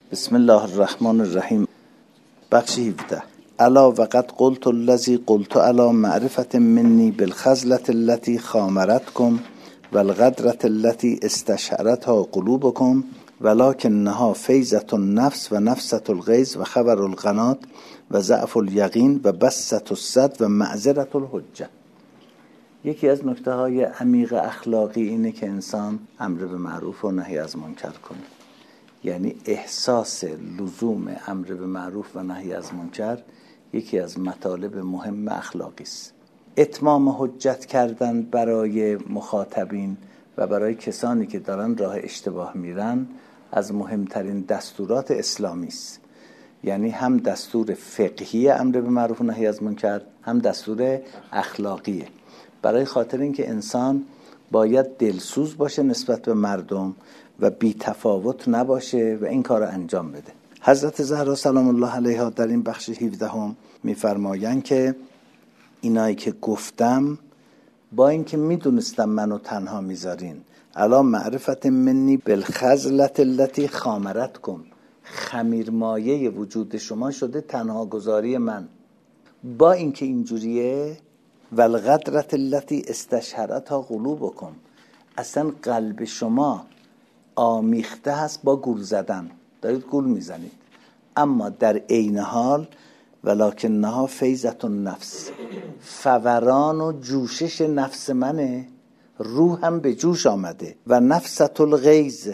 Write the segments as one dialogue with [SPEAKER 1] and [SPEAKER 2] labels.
[SPEAKER 1] بسم الله الرحمن الرحیم. بخش 17. الا وقد قلت الذی قلت علی معرفة منی بالخزلة التي خامرتكم والغدرة التي استشعرتها قلوبكم ولكنها فیضة النفس و نفسة الغیظ و خبر القناة و ضعف الیقین و بسة الصدر و معذرة الحجة. یکی از نکته های عمیق اخلاقی اینه که انسان امر به معروف و نهی از منکر کنه. یعنی احساس لزوم امر به معروف و نهی از منکر یکی از مطالب مهم اخلاقی است. اتمام حجت کردن برای مخاطبین و برای کسانی که دارن راه اشتباه میرن از مهمترین دستورات اسلامی است. یعنی هم دستور فقهی امر به معروف و نهی از منکر، هم دستور اخلاقیه. برای خاطر اینکه انسان باید دلسوز باشه نسبت به مردم و بی تفاوت نباشه و این کار رو انجام بده. حضرت زهرا سلام الله علیها در این بخش 17 میفرمایند که اینایی که گفتم با اینکه میدونستم منو تنها میذارین، الا معرفت منی بالخزلة التي خامرتكم، خمیرمایه وجود شما شده تنها گذاری من. با اینکه اینجوریه، والغدرة التي استشعرتها قلوبكم، اصلا قلب شما آمیخته هست با گول زدن، دارید گول میزنید، اما در عین حال ولکنها فیضة النفس، فوران و جوشش نفس منه، روحم به جوش آمده، و نفسة الغیظ،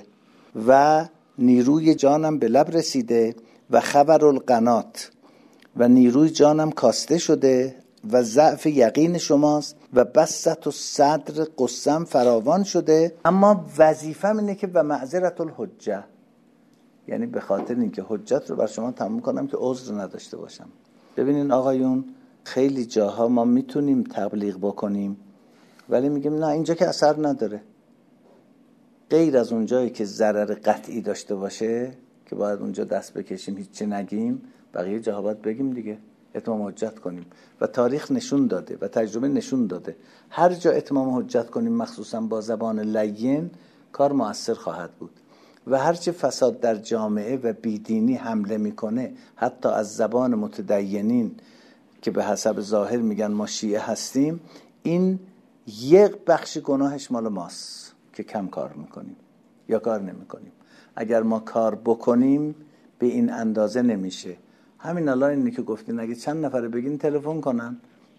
[SPEAKER 1] و نیروی جانم به لب رسیده، و خبر القناة، و نیروی جانم کاسته شده، و ضعف یقین شماست، و بسة الصدر، قصم فراوان شده، اما وظیفه‌م اینه که و معذرة الحجة، یعنی به خاطر اینکه حجت رو بر شما تموم کنم که عذر نداشته باشم. ببینین آقایون، خیلی جاها ما میتونیم تبلیغ بکنیم ولی میگیم نه اینجا که اثر نداره، غیر از اون جایی که ضرر قطعی داشته باشه که باید اونجا دست بکشیم هیچی نگیم، بقیه جاها باید بگیم دیگه، اتمام حجت کنیم. و تاریخ نشون داده و تجربه نشون داده هر جا اتمام حجت کنیم مخصوصا با زبان لین کار مؤثر خواهد بود. و هرچه فساد در جامعه و بیدینی حمله میکنه، حتی از زبان متدینین که به حسب ظاهر میگن ما شیعه هستیم، این یک بخش گناهش مال ماست که کم کار میکنیم یا کار نمیکنیم. اگر ما کار بکنیم به این اندازه نمیشه. همین الان اینی که گفتین اگه چند نفر بگین تلفن کنن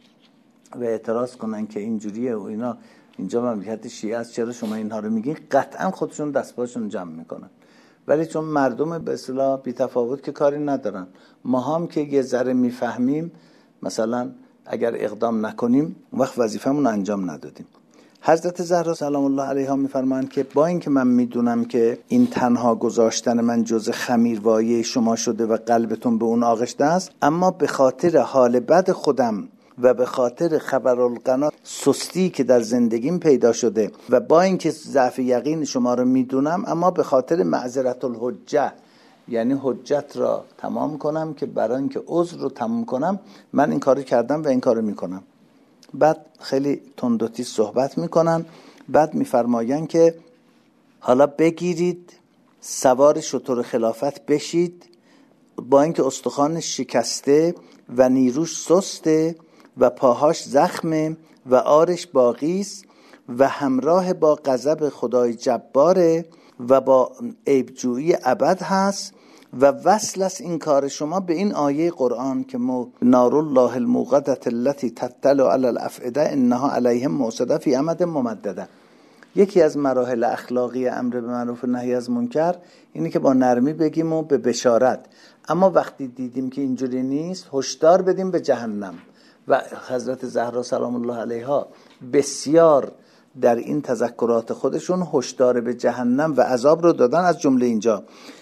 [SPEAKER 1] و اعتراض کنن که اینجوریه و اینا، اینجا مملکت شیعه است، چرا شما اینها رو میگین، قطعا خودشون دستپاشون جمع میکنن. ولی چون مردم به اصطلاح بی تفاوت که کاری ندارن، ما هم که یه ذره میفهمیم، مثلا اگر اقدام نکنیم وقت وظیفمون انجام ندادیم. حضرت زهرا سلام الله علیها میفرمایند که با اینکه من میدونم که این تنها گذاشتن من جز خمیروایی شما شده و قلبتون به اون آغشته است، اما به خاطر حال بد خودم و به خاطر خبر القناة، سستی که در زندگیم پیدا شده، و با اینکه ضعف یقین شما رو میدونم، اما به خاطر معذرة الحجة، یعنی حجت را تمام کنم که برای اینکه عذر رو تمام کنم من این کارو کردم و این کارو میکنم. بعد خیلی تند و تیز صحبت میکنن. بعد میفرماین که حالا بگیرید سوار شتر خلافت بشید، با اینکه استخوانش شکسته و نیروش سسته و پاهاش زخمه و آرش باقیست و همراه با غضب خدای جباره و با عیبجویی ابد هست، و وصل است این کار شما به این آیه قرآن که نار الله الموقدة التي تطلع على الافئده انها علیهم موصده فی امد ممدده. یکی از مراحل اخلاقی امر به معروف و نهی از منکر اینه که با نرمی بگیم و به بشارت، اما وقتی دیدیم که اینجوری نیست هشدار بدیم به جهنم. و حضرت زهرا سلام الله علیها بسیار در این تذکرات خودشون هشدار به جهنم و عذاب رو دادن. از جمله اینجا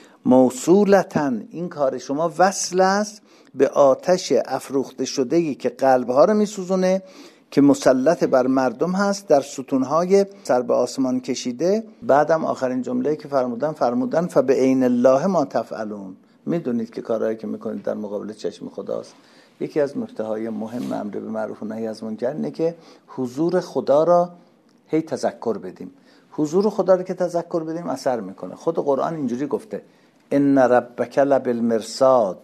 [SPEAKER 1] موصولتن، این کار شما وصل است به آتش افروخته شده‌ای که قلبها رو میسوزونه، که مسلط بر مردم هست در ستونهای سر به آسمان کشیده. بعدم آخرین جمله که فرمودن فبعین الله ما تفعلون، میدونید که کارهایی که میکنید در مقابل چشم خداست. یکی از نکته‌های مهم امر به معروف و نهی از منکر اینه که حضور خدا را هی تذکر بدیم. حضور خدا رو که تذکر بدیم اثر میکنه. خود قرآن اینجوری گفته ان ربک لبالمرصاد.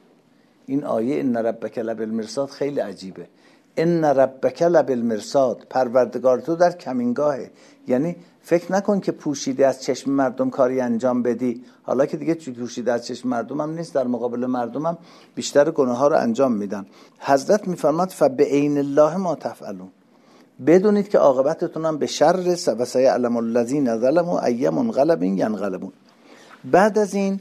[SPEAKER 1] این آیه ان ربک لبالمرصاد خیلی عجیبه. ان ربک لبالمرصاد، پروردگار تو در کمینگاهه. یعنی فکر نکن که پوشیده از چشم مردم کاری انجام بدی، حالا که دیگه پوشیده از چشم مردم هم نیست، در مقابل مردم هم بیشتر گناه ها رو انجام میدن. حضرت میفرماد فبعین الله ما تفعلون، بدونید که عاقبتتون هم به شر و سیعلم الذین ظلموا ای منقلب ینقلبون. بعد از این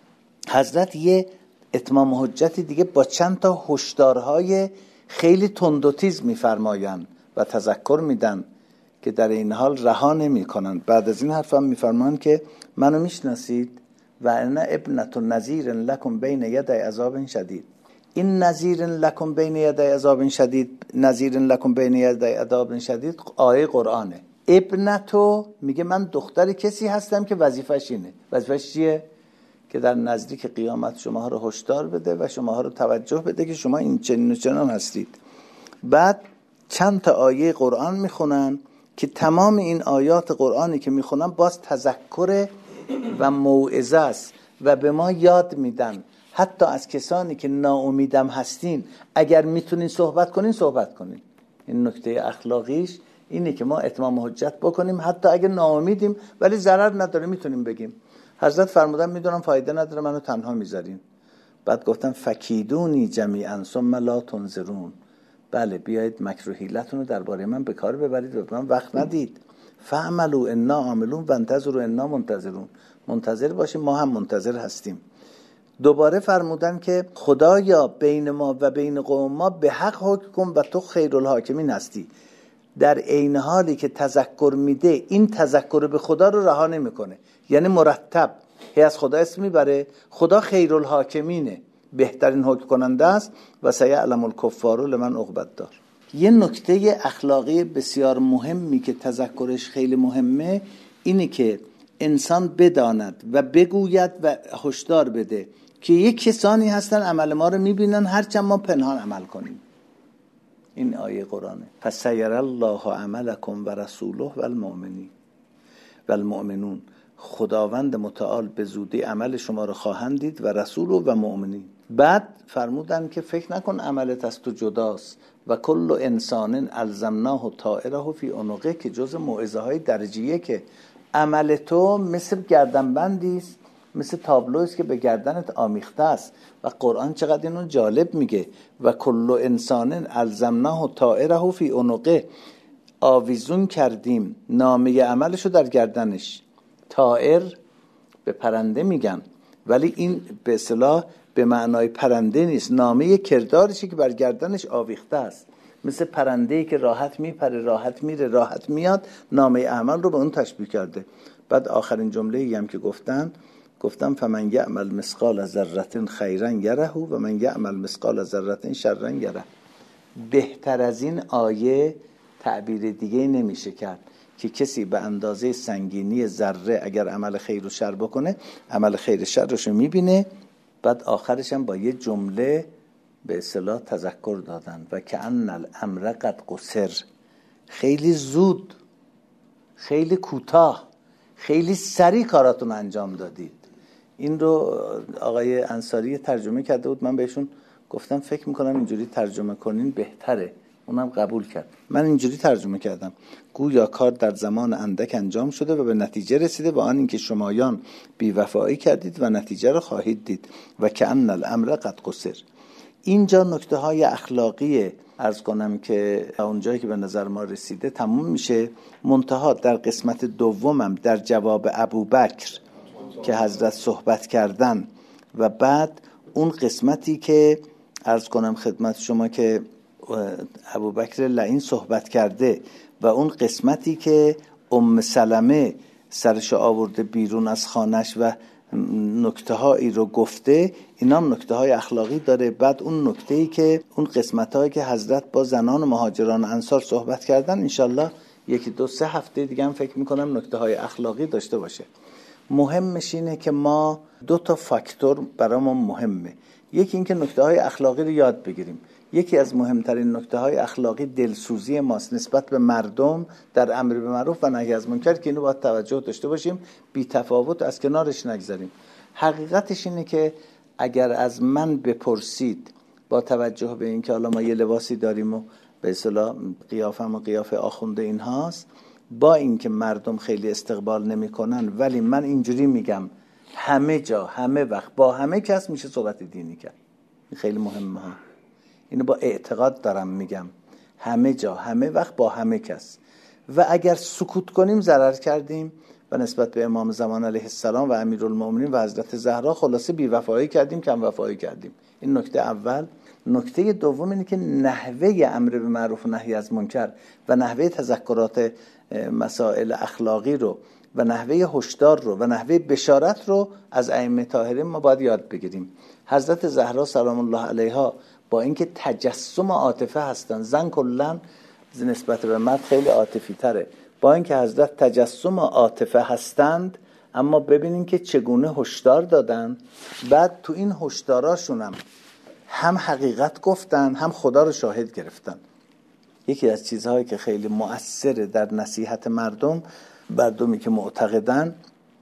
[SPEAKER 1] حضرت یه اتمام حجت دیگه با چند تا هشدارهای خیلی تند و تیز میفرمایند و تذکر میدن که در این حال رها نمی کنند. بعد از این حرف هم میفرمان که منو میشناسید و انا ابنة نذیر لکم بین یدی عذاب شدید. این نذیر لکم بین یدی عذاب شدید، نذیر لکم بین یدی عذاب شدید آیه قرآنه. ابنتو میگه من دختر کسی هستم که وظیفش اینه. وظیفش چیه؟ که در نزدیک قیامت شما رو هشدار بده و شما رو توجه بده که شما این چنین و چنان هستید. بعد چند تا آیه قرآن میخونن که تمام این آیات قرآنی که میخونن باز تذکر و موعظه است و به ما یاد میدن حتی از کسانی که ناامیدم هستین اگر میتونین صحبت کنین صحبت کنین. این نکته اخلاقیش اینه که ما اتمام حجت بکنیم حتی اگر ناامیدیم ولی ضرر نداره میتونیم بگیم. حضرت فرمودن میدونم فایده نداره منو تنها میذارین. بعد گفتن فکیدونی جمیعا ثم لا تنظرون، بله بیایید مکر و حیلتون رو درباره من به کار ببرید و به من وقت ندید. فعملوا انا عاملون و انتظروا انا منتظرون، منتظر باشیم ما هم منتظر هستیم. دوباره فرمودن که خدایا بین ما و بین قوم ما به حق حکم کن و تو خیرالحاکمین هستی. در عین حالی که تذکر میده این تذکر به خدا رو رها نمیکنه، یعنی مرتب هی از خدا اسم میبره. خدا خیرالحاکمینه، بهترین حکم کننده است و سیعلم الکفار لمن عقبت دار. یه نکته اخلاقی بسیار مهمی که تذکرش خیلی مهمه اینه که انسان بداند و بگوید و هشدار بده که یک کسانی هستن عمل ما رو میبینن هرچند ما پنهان عمل کنیم. این آیه قرآنه. فسیر الله عملکم و رسوله و المؤمنون، خداوند متعال به زودی عمل شما رو خواهند دید و رسول و مؤمنین. بعد فرمودن که فکر نکن عملت از تو جداست و کل انسان الزمناه طائره فی عنقه، که جز موعظه های درجیه که عمل تو مثل گردنبندی است، مثل تابلوست که به گردنت آمیخته است. و قرآن چقدر اینو جالب میگه و کل انسان الزمناه طائره فی عنقه، آویزون کردیم نامه عملشو در گردنش. طائر به پرنده میگن ولی این به اصطلاح به معنای پرنده نیست، نامه کردارشی که بر گردنش آویخته است. مثل پرنده‌ای که راحت میپره راحت میره راحت میاد، نامه عمل رو به اون تشبیه کرده. بعد آخرین جمله‌ای هم که گفتم فمن یعمل مثقال ذره خیرا یره و من یعمل مثقال ذره شرا یره. بهتر از این آیه تعبیر دیگه نمیشه کرد که کسی به اندازه سنگینی ذره اگر عمل خیر و شر بکنه عمل خیر شرش رو میبینه. بعد آخرش هم با یه جمله به اصطلاح تذکر دادن و کأن الامر قد قصر، خیلی زود، خیلی کوتاه، خیلی سریع کاراتون انجام دادید. این رو آقای انصاری ترجمه کرده بود، من بهشون گفتم فکر میکنم اینجوری ترجمه کنین بهتره، اونم قبول کرد. من اینجوری ترجمه کردم گویا کار در زمان اندک انجام شده و به نتیجه رسیده و آن اینکه شمایان بی‌وفایی کردید و نتیجه رو خواهید دید و کأن الامر قد قصر. اینجا نکته های اخلاقی عرض کنم که اونجایی که به نظر ما رسیده تموم میشه. منتها در قسمت دومم در جواب ابوبکر که حضرت صحبت کردن و بعد اون قسمتی که عرض کنم خدمت شما که ابوبکر لعین صحبت کرده و اون قسمتی که ام سلمه سرش آورده بیرون از خانش و نکته هایی رو گفته، اینا هم نکته های اخلاقی داره. بعد اون نکته‌ای که اون قسمت هایی که حضرت با زنان مهاجران انصار صحبت کردن انشالله 1-2-3 هفته دیگه هم فکر میکنم نکته های اخلاقی داشته باشه. مهمش اینه که ما 2 تا فاکتور برامون مهمه. یکی این که نکته های اخلاقی رو یاد بگیریم. یکی از مهمترین نکته های اخلاقی دلسوزی ماست نسبت به مردم در امر به معروف و نهی از منکر که اینو باید توجه داشته باشیم، بی تفاوت از کنارش نگذاریم. حقیقتش اینه که اگر از من بپرسید با توجه به اینکه حالا ما یه لباسی داریم و به اصطلاح قیافم و قیافه آخونده این هاست، با اینکه مردم خیلی استقبال نمی‌کنن، ولی من اینجوری میگم همه جا همه وقت با همه کس میشه صحبت دینی کرد. این خیلی مهمه ها. اینو با اعتقاد دارم میگم، همه جا همه وقت با همه کس. و اگر سکوت کنیم ضرر کردیم و نسبت به امام زمان علیه السلام و امیرالمومنین و حضرت زهرا خلاصه بی‌وفایی کردیم، کم وفایی کردیم. این نکته اول. نکته دوم اینه که نحوه امر به معروف و نهی از منکر و نحوه تذکرات مسائل اخلاقی رو و نحوه هشدار رو و نحوه بشارت رو از ائمه طاهرین ما باید یاد بگیریم. حضرت زهرا سلام الله علیها با اینکه تجسم عاطفه هستن، زن کلا نسبت به مرد خیلی عاطفی تره، با اینکه حضرت تجسم عاطفه هستند، اما ببینین که چگونه هشدار دادن. بعد تو این هشداراشون هم حقیقت گفتن، هم خدا رو شاهد گرفتن. یکی از چیزهایی که خیلی مؤثره در نصیحت مردمی که معتقدن،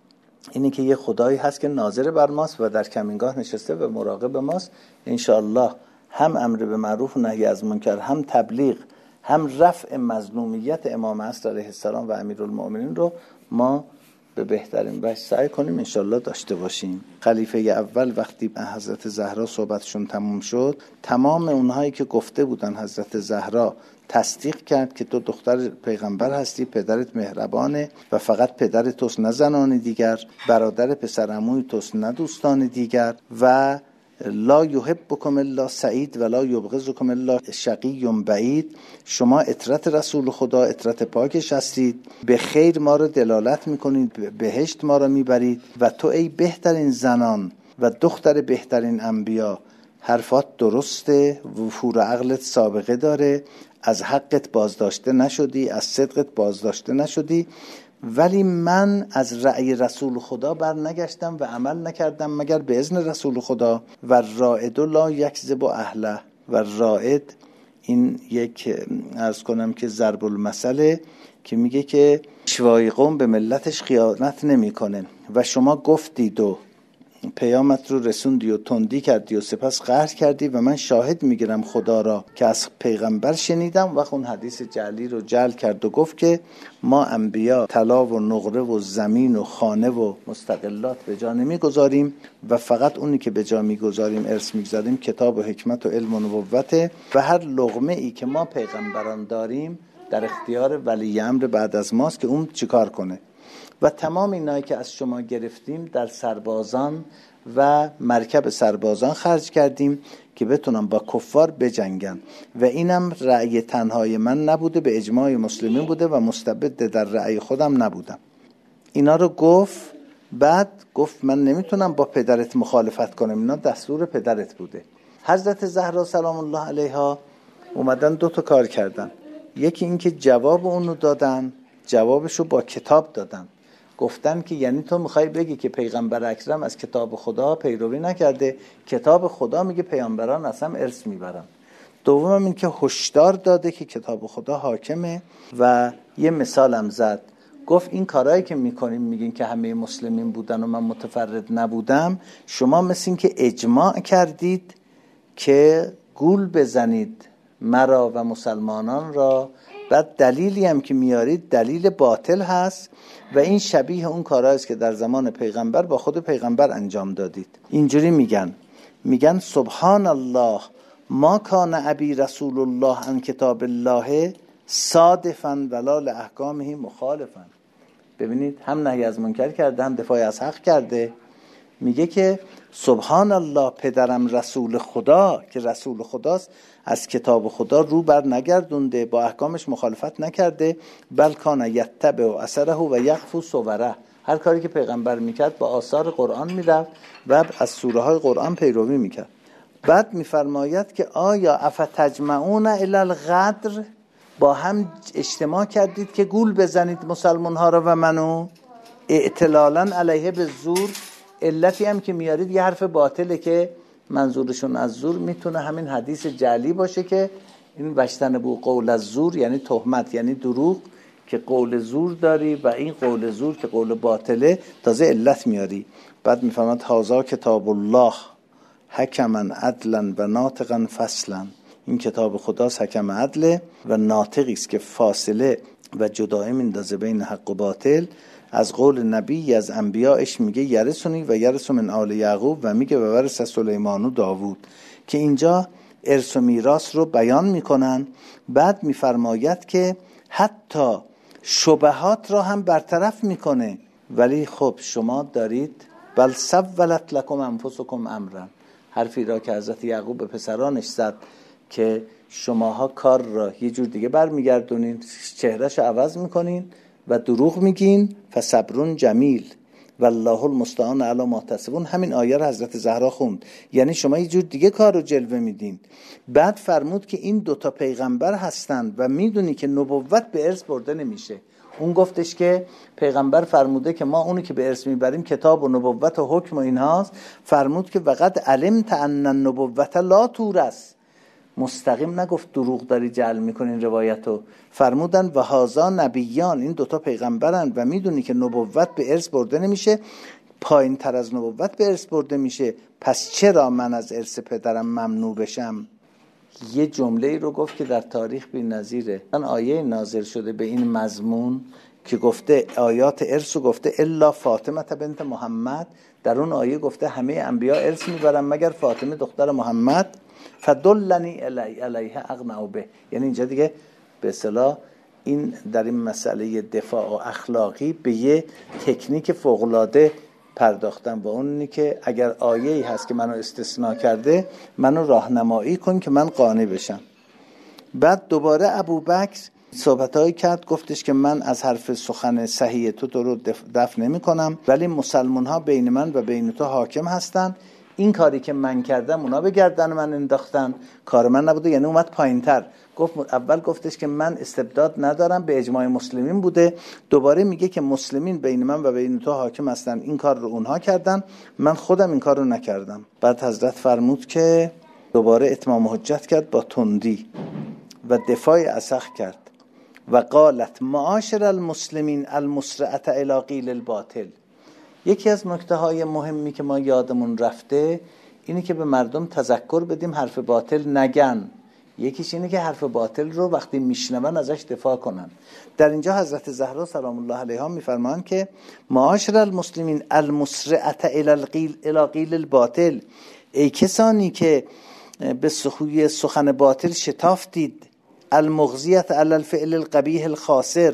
[SPEAKER 1] اینه که یه خدایی هست که ناظر بر ماست و در کمینگاه نشسته و مراقب ماست. انشاءالله هم امر به معروف و نهی از منکر، هم تبلیغ، هم رفع مظلومیت امام عصر علیه السلام و امیرالمومنین رو ما به بهترین وجه سعی کنیم انشالله داشته باشیم. خلیفه اول وقتی حضرت زهرا صحبتشون تموم شد، تمام اونهایی که گفته بودن حضرت زهرا تصدیق کرد که تو دختر پیغمبر هستی، پدرت مهربانه و فقط پدر توست نه زنان دیگر، برادر پسر عموی توست نه دوستان دیگر، و لا یحبکم الا سعید ولا یبغضکم الا شقی بعید. شما اطرت رسول خدا، اطرت پاکش هستید، به خیر ما رو دلالت میکنید، بهشت ما رو میبرید و تو ای بهترین زنان و دختر بهترین انبیا، حرفات درسته، وفور عقلت سابقه داره، از حقت بازداشته نشدی، از صدقت بازداشته نشدی، ولی من از رأی رسول خدا بر نگشتم و عمل نکردم مگر به اذن رسول خدا. و رائد لا یکذب اهله، و رائد این یک عرض کنم که ضرب المثله که میگه که شوای قوم به ملتش خیانت نمیکنه و شما گفتید و پیامت رو رسوندی و تندی کردی و سپس قهر کردی و من شاهد میگیرم خدا را که از پیغمبر شنیدم. و اون حدیث جعلی رو جعل کرد و گفت که ما انبیا طلا و نقره و زمین و خانه و مستقلات به جا نمیگذاریم و فقط اونی که به جا میگذاریم، ارث میگذاریم، کتاب و حکمت و علم و نبوته، و هر لقمه ای که ما پیغمبران داریم در اختیار ولی امر بعد از ماست که اون چیکار کنه. و تمام اینایی که از شما گرفتیم در سربازان و مرکب سربازان خرج کردیم که بتونن با کفار بجنگن و اینم رأی تنهای من نبوده، به اجماع مسلمین بوده و مستبد در رأی خودم نبودم. اینا رو گفت. بعد گفت من نمیتونم با پدرت مخالفت کنم، اینا دستور پدرت بوده. حضرت زهرا سلام الله علیها اومدن 2 تا کار کردن. یکی این که جواب اونو دادن، جوابشو با کتاب دادن، گفتن که یعنی تو میخوای بگی که پیغمبر اکرم از کتاب خدا پیروی نکرده، کتاب خدا میگه پیامبران اصلا ارث میبرن. دوم این که هشدار داده که کتاب خدا حاکمه و یه مثالم زد، گفت این کارهایی که میکنیم میگین که همه مسلمین بودن و من متفرد نبودم، شما مثل این که اجماع کردید که گول بزنید مرا و مسلمانان را، بعد دلیلی هم که میارید دلیل باطل هست و این شبیه اون کارهایی است که در زمان پیغمبر با خود پیغمبر انجام دادید. اینجوری میگن سبحان الله ما کان ابی رسول الله عن کتاب الله صادفا ولا لاحکامه مخالفا. ببینید هم نهی از منکر کرده، هم دفاع از حق کرده. میگه که سبحان الله پدرم رسول خدا که رسول خداست از کتاب خدا رو بر نگردونده، با احکامش مخالفت نکرده، بل کان یتبع اثره و یخفو صوره. هر کاری که پیغمبر میکرد با آثار قرآن میرفت و از سوره های قرآن پیروی میکرد. بعد میفرماید که آیا افتجمعون الی الغدر، با هم اجتماع کردید که گول بزنید مسلمان ها رو و منو، اعتلالا علیه به زور. علتی هم که میارید یه حرف باطله که منظورشون از زور میتونه همین حدیث جعلی باشه که این وشتن بو قول از زور یعنی تهمت، یعنی دروغ، که قول زور داری و این قول زور که قول باطله تازه علت میاری. بعد میفهمد هذا کتاب الله حکما عدلا و ناطقا فصلا، این کتاب خداست حکم عدله و ناطقی است که فاصله و جدایی میندازه بین حق و باطل. از قول نبی از انبیاءش میگه یرثنی و یرث من آل یعقوب و میگه و ورث سلیمان و داوود، که اینجا ارث و میراث رو بیان میکنن. بعد میفرماید که حتی شبهات را هم برطرف میکنه. ولی خب شما دارید بل سولت لکم انفسکم امرا، حرفی را که حضرت یعقوب به پسرانش زد که شماها کار را یه جور دیگه برمیگردونین، چهرهش عوض میکنین و دروغ میگین. فصبرون جمیل والله المستعان علی ما تصفون. همین آیه رو حضرت زهرا خوند، یعنی شما یه جور دیگه کار رو جلوه میدین. بعد فرمود که این دوتا پیغمبر هستن و میدونی که نبوت به ارث برده نمیشه. اون گفتش که پیغمبر فرموده که ما اونی که به ارث میبریم کتاب و نبوت و حکم و اینهاست. فرمود که وقد علمت ان النبوت لا تورث، مستقیم نگفت دروغ داری جعل میکنین روایتو. فرمودن و هذا نبیان، این دوتا پیغمبرن و میدونی که نبوت به ارث برده نمیشه، پایین تر از نبوت به ارث برده میشه، پس چرا من از ارث پدرم ممنوع بشم؟ یه جمله رو گفت که در تاریخ بی‌نظیره. من آیه نازل شده به این مضمون که گفته آیات ارث رو گفته الا فاطمه بنت محمد، در اون آیه گفته همه انبیا ارث میبرن مگر فاطمه دختر محمد. فدلنی علیها اقنع به، یعنی اینجا دیگه به اصطلاح این در این مسئله دفاع و اخلاقی به یه تکنیک فوق‌العاده پرداختن و اونی که اگر آیه‌ای هست که منو استثناء کرده منو راهنمایی کن که من قانع بشم. بعد دوباره ابوبکر صحبتایی کرد، گفتش که من از حرف سخن صحیح تو رو دفع نمی کنم، ولی مسلمان ها بین من و بین تو حاکم هستن. این کاری که من کردم اونا به گردن من انداختن، کار من نبوده. یعنی اومد پایین‌تر. اول گفتش که من استبداد ندارم، به اجماع مسلمین بوده. دوباره میگه که مسلمین بین من و بین تو حاکم هستن، این کار رو اونها کردن، من خودم این کار رو نکردم. بعد حضرت فرمود که دوباره اتمام حجت کرد با تندی و دفاع اسخ کرد و قالت معاشر المسلمین المسرعه الی قیل الباطل. یکی از نکته‌های مهمی که ما یادمون رفته اینه که به مردم تذکر بدیم حرف باطل نگن. یکیش اینه که حرف باطل رو وقتی میشنون ازش دفاع کنن. در اینجا حضرت زهرا سلام الله علیها میفرمان که معاشر المسلمین المسرعه الی قیل الباطل، ای کسانی که به سخن باطل شتافتید، المغزیه علی الفعل القبیح الخاسر،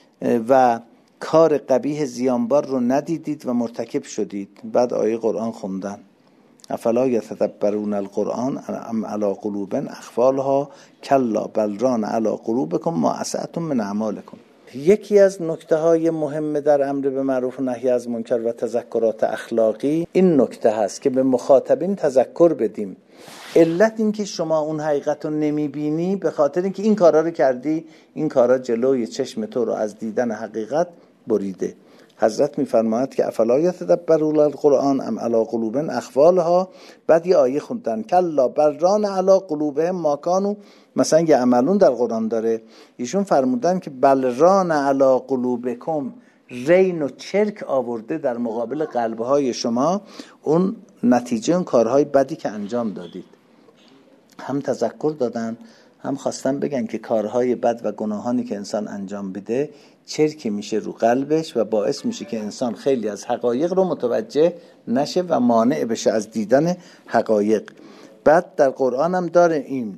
[SPEAKER 1] و کار قبیح زیانبار رو ندیدید و مرتکب شدید. بعد آیه قرآن خوندن افلا یتدبرون القرآن ام علی قلوب اقفالها کلا بل ران علی قلوبکم ما اسأتم من اعمالکم. یکی از نکته‌های مهم در امر به معروف و نهی از منکر و تذکرات اخلاقی این نکته هست که به مخاطبین تذکر بدیم. علت این که شما اون حقیقت رو نمیبینی به خاطر اینکه این کارا رو کردی، این کارا جلوی چشم تو رو از دیدن حقیقت بریده. حضرت میفرماید که افلا یتدبرون القرآن ام علی قلوب اقفالها. بعد یه آیه خوندن کلا بل ران علی قلوبهم ما کانوا، مثلا یه عملون در قرآن داره، ایشون فرمودن که بل ران علی قلوبکم، رین و چرک آورده در مقابل قلبهای شما، اون نتیجه اون کارهای بدی که انجام دادید. هم تذکر دادن، هم خواستن بگن که کارهای بد و گناهانی که انسان انجام بده چرکی میشه رو قلبش و باعث میشه که انسان خیلی از حقایق رو متوجه نشه و مانع بشه از دیدن حقایق. بعد در قرآن هم داره این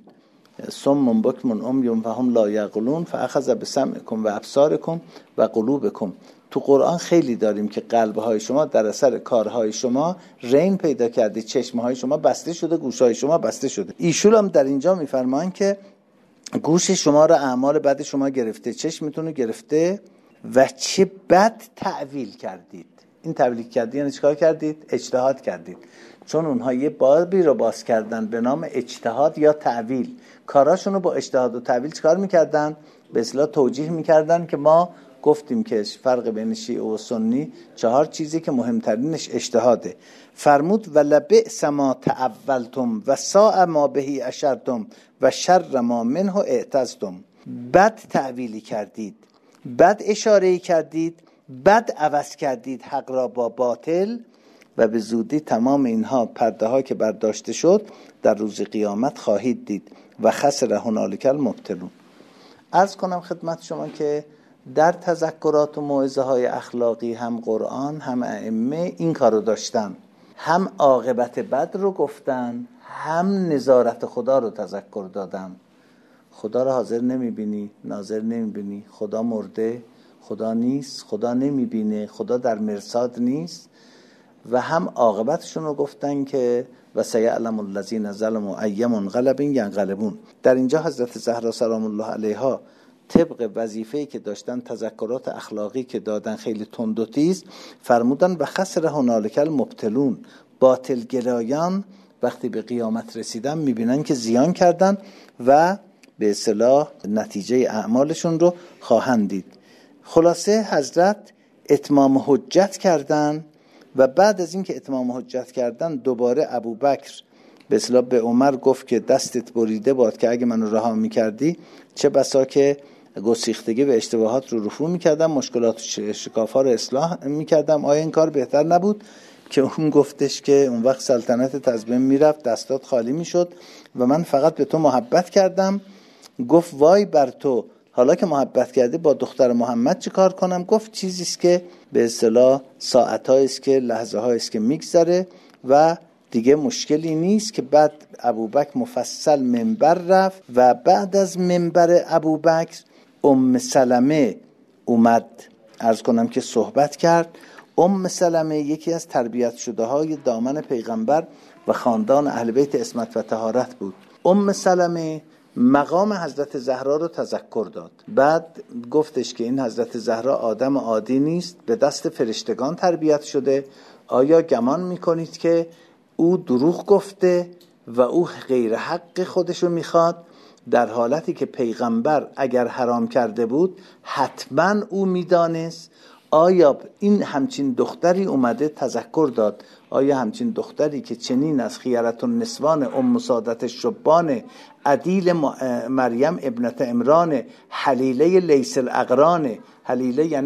[SPEAKER 1] صم بکم عمی فهم لا یعقلون فاخذ بسمعکم و ابصارکم و قلوبکم. تو قرآن خیلی داریم که قلبهای شما در اثر کارهای شما رین پیدا کرده، چشمهای شما بسته شده، گوشهای شما بسته شده. ایشون هم در اینجا میفرمان که گوش شما را اعمال بد شما گرفته، چشمتون رو گرفته و چه بد تعویل کردید. این تعویل کردید یعنی چیکار کردید؟ اجتهاد کردید. چون اونها یه بابی رو باز کردن به نام اجتهاد یا تعویل. کاراشون رو با اجتهاد و تعویل چیکار میکردن؟ به اصطلاح توجیه میکردن که ما گفتیم که فرق بین شیعه و سنی 4 چیزی که مهمترینش اجتهاده. فرمود ولبئس ما تعولتم و ساء ما بهی اشرتم و شر ما منه اعتزتم. بد تعویلی کردید بد اشاره کردید، بد عوض کردید حق را با باطل و به زودی تمام اینها پرده ها که برداشته شد در روز قیامت خواهید دید و خسر هنالک المبطلون. عرض کنم خدمت شما که در تذکرات و موعظه های اخلاقی هم قرآن هم ائمه این کارو داشتن، هم عاقبت بد رو گفتن، هم نظارت خدا رو تذکر دادن. خدا رو حاضر نمیبینی، ناظر نمیبینی، خدا مرده، خدا نیست، خدا نمیبینه، خدا در مرصاد نیست. و هم عاقبتشون رو گفتن که و سیعلم الذین ظلموا ای منقلب ینقلبون. در اینجا حضرت زهرا سلام الله علیها طبق وظیفه‌ای که داشتن، تذکرات اخلاقی که دادن خیلی تند و تیز، فرمودن و خسر هنالک المبطلون، باطل گرایان وقتی به قیامت رسیدن میبینن که زیان کردن و به اصطلاح نتیجه اعمالشون رو خواهند دید. خلاصه حضرت اتمام حجت کردن و بعد از این که اتمام حجت کردن دوباره ابوبکر به اصطلاح به عمر گفت که دستت بریده باد که اگه منو رها میکردی چه بسا که گسیختگی و اشتباهات رو رفع میکردم، مشکلات و شکاف‌ها رو اصلاح میکردم. آیا این کار بهتر نبود؟ که اون گفتش که اون وقت سلطنت از بین میرفت، دستات خالی میشد و من فقط به تو محبت کردم. گفت وای بر تو، حالا که محبت کردی با دختر محمد چه کار کنم؟ گفت چیزی است که به اصطلاح ساعت‌هایی است که لحظه‌هایی است که میگذره و دیگه مشکلی نیست. که بعد ابوبکر مفصل منبر رفت و بعد از منبر ابوبکر سلمه اومد، عرض کنم که صحبت کرد. سلمه یکی از تربیت شده های دامن پیغمبر و خاندان اهل بیت عصمت و طهارت بود. سلمه مقام حضرت زهرا رو تذکر داد. بعد گفتش که این حضرت زهرا آدم عادی نیست، به دست فرشتگان تربیت شده. آیا گمان میکنید که او دروغ گفته و او غیر حق خودشو میخواد؟ در حالتی که پیغمبر اگر حرام کرده بود حتما او میدانست. آیا این همچین دختری اومده تذکر داد؟ آیا همچین دختری که چنین از خیرت النسوان سادت الشبان عدیل مریم ابنت عمران حلیله لیس الاقران، حلیله یعنی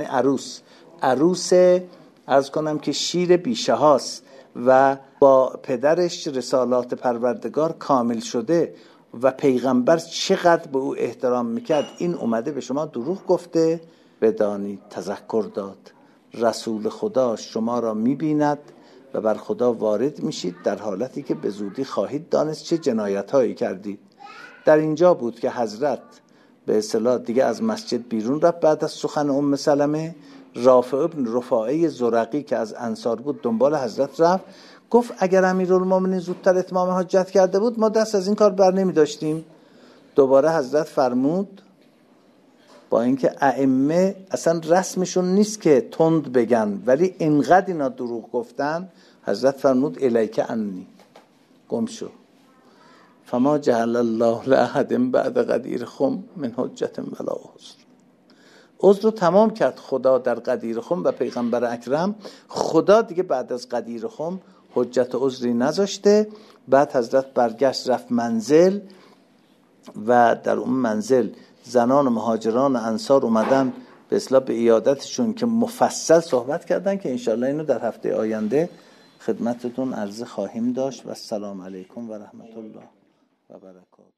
[SPEAKER 1] عروس عرض کنم که شیر بیشه هاست و با پدرش رسالات پروردگار کامل شده و پیغمبر چقدر به او احترام میکرد، این اومده به شما دروغ گفته؟ بدانید تذکر داد رسول خدا شما را میبیند و بر خدا وارد میشید در حالتی که به زودی خواهید دانست چه جنایت هایی کردید. در اینجا بود که حضرت به اصطلاح دیگه از مسجد بیرون رفت. بعد از سخن سلمه، رافع ابن رفاعه زرقی که از انصار بود دنبال حضرت رفت، گفت اگر امیرالمومنین زودتر اتمام حجت کرده بود ما دست از این کار بر نمی داشتیم. دوباره حضرت فرمود با اینکه ائمه اصلا رسمشون نیست که تند بگن ولی اینقدر اینا دروغ گفتن، حضرت فرمود الیک عنی، گم شو. فما جعل الله لاحد بعد غدیر خم من حجت ولا عذر. عذر رو تمام کرد خدا در غدیر خم و پیغمبر اکرم. خدا دیگه بعد از غدیر خم حجت و عذری نذاشته. بعد حضرت برگشت رفت منزل و در اون منزل زنان و مهاجران و انصار اومدن به اصطلاح به عیادتشون که مفصل صحبت کردن که انشالله اینو در هفته آینده خدمتتون عرض خواهیم داشت. و السلام علیکم و رحمت الله و برکاته.